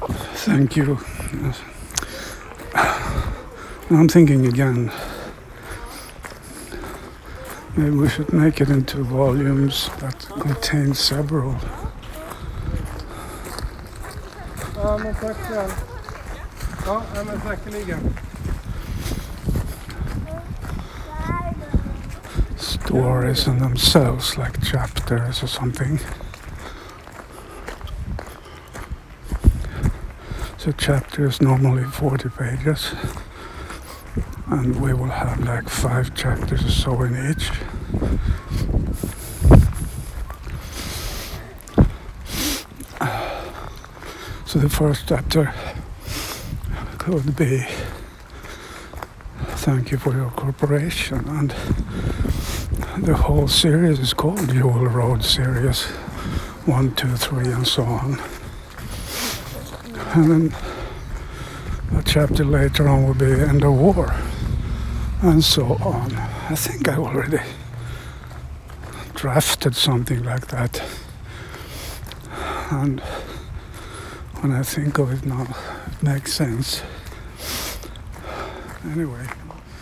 Thank you. I'm thinking again, maybe we should make it into volumes that contain several. Ja, men tack själv. Ja, men säkerligen. Stories in themselves, like chapters or something. So chapter is normally 40 pages, and we will have like 5 chapters or so in each. So the first chapter could be thank you for your cooperation, and the whole series is called Jewel Road series 1, 2, 3 and so on. And then a chapter later on will be End of War and so on. I think I already drafted something like that, and when I think of it now, it makes sense. Anyway,